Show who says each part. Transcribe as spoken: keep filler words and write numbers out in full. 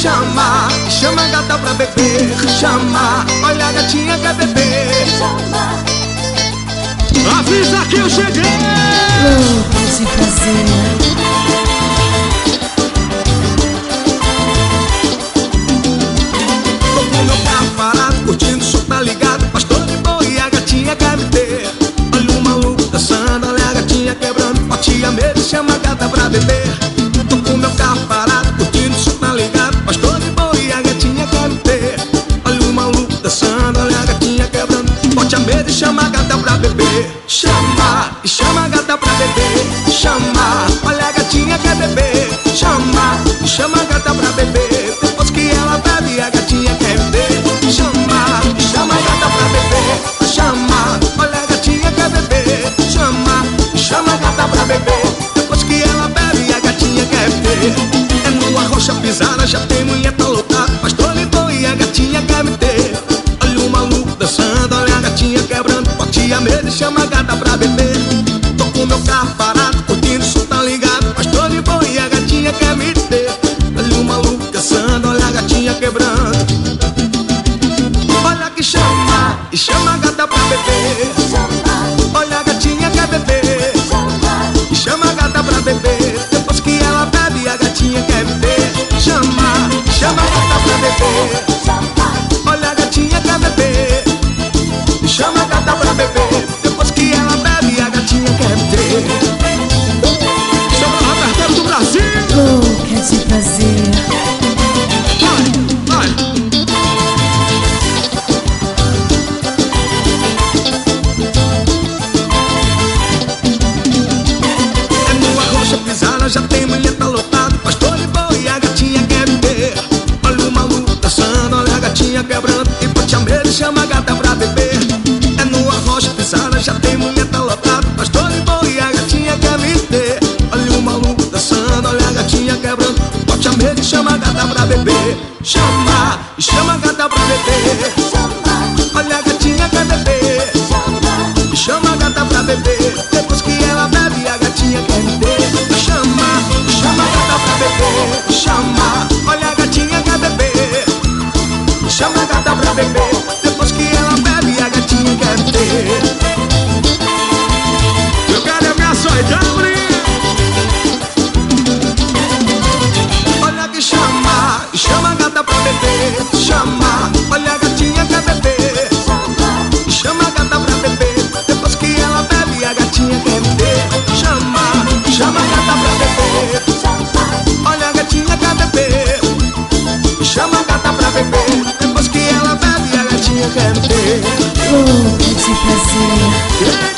Speaker 1: Chama, chama a gata pra beber. Chama, olha a gatinha quer beber.
Speaker 2: Avisa que eu cheguei.
Speaker 3: Loucos de prazer.
Speaker 1: Tô com meu carro parado, curtindo, o som tá ligado. Pastor de boa e a gatinha quer me ter. Olha o maluco dançando, olha a gatinha quebrando. Bate a mesa e chama a gata pra beber. Tô com meu carro parado, curtindo, o som tá ligado. Pastor de boa e a gatinha quer me ter. Olha o maluco dançando, olha a gatinha quebrando. Bote a mesa e chama a gata pra beber. Chama, e chama a gata pra beber. Chama, olha a gatinha quer beber. Chama, e chama a gata pra beber. Depois que ela bebe, a gatinha quer beber. Chama, e chama a gata pra beber. Chama, olha a gatinha quer beber. Chama, e chama a gata pra beber. Depois que ela bebe, a gatinha quer beber. É numa rocha pisada, já tem mulher tá lotado. Pastor Lidon e a gatinha quer me ter. Olha o maluco dançando, olha a gatinha quebrando. Bote a mesa e chama a gata pra beber. Tô com meu carro parado, curtindo, o som tá ligado. Pastor Lidon e a gatinha quer me ter. Olha o maluco dançando, olha a gatinha quebrando. Olha que chama, e chama a gata pra beber. Olha a gatinha quer beber. E chama a gata pra beber. Depois que ela bebe, a gatinha quer beber. Chama, chama a gata pra beber. Olha a gatinha quer beber. E chama a gata pra beber. Depois que ela bebe, a gatinha quer beber.
Speaker 2: Chama o repertório do Brasil.
Speaker 3: Louca de prazer.
Speaker 2: Vai, vai.
Speaker 1: É numa rocha pisada, já tem mulher tá lotado. Pastor de boa e a gatinha quer beber. Olha o maluco dançando, olha a gatinha quebrando. E bote a mesa e chama a gata pra beber. É numa rocha pisada, já tem mulher tá lotado. Pastor de boa e a gatinha quer me ter. Olha o maluco dançando, olha a gatinha quebrando. Bote a mesa e chama a gata pra beber. Chama, e chama a gata pra beber. Olha a gatinha quer beber. E chama a gata pra beber. Depois que ela bebe, a gatinha quer me ter. Chama, chama a gata pra beber. Chama, olha a gatinha quer beber. Chama a gata pra beber. Depois que ela bebe, a gatinha quer me ter.
Speaker 2: Eu quero é me açoitar,
Speaker 1: Olha que chama, e chama a gata pra beber. Chama, olha a gatinha quer beber. E chama a gata pra beber. Depois que ela bebe, a gatinha quer me ter. Chama, chama a gata pra beber. Olha a gatinha quer beber. E chama a gata pra beber. Depois que ela bebe, a gatinha quer me ter.
Speaker 3: Louca de prazer.